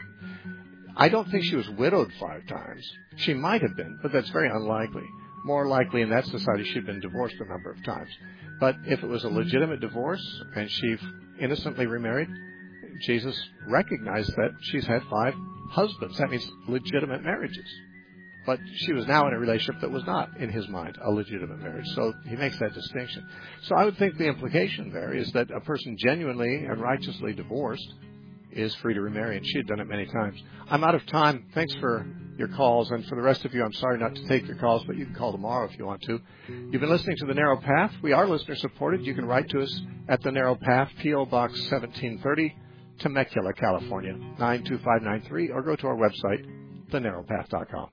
I don't think she was widowed five times. She might have been, but that's very unlikely. More likely in that society she'd been divorced a number of times. But if it was a legitimate divorce and she innocently remarried, Jesus recognized that she's had five husbands. That means legitimate marriages. But she was now in a relationship that was not, in his mind, a legitimate marriage. So he makes that distinction. So I would think the implication there is that a person genuinely and righteously divorced is free to remarry, and she had done it many times. I'm out of time. Thanks for your calls, and for the rest of you, I'm sorry not to take your calls, but you can call tomorrow if you want to. You've been listening to The Narrow Path. We are listener-supported. You can write to us at The Narrow Path, P O. Box seventeen thirty, Temecula, California, nine two five nine three, or go to our website, the narrow path dot com.